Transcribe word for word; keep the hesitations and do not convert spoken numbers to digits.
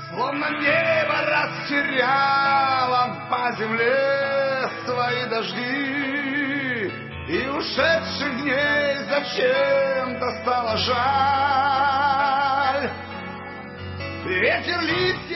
Словно небо растеряло по земле свои дожди, и ушедших дней зачем-то стало жаль. Ветер лиц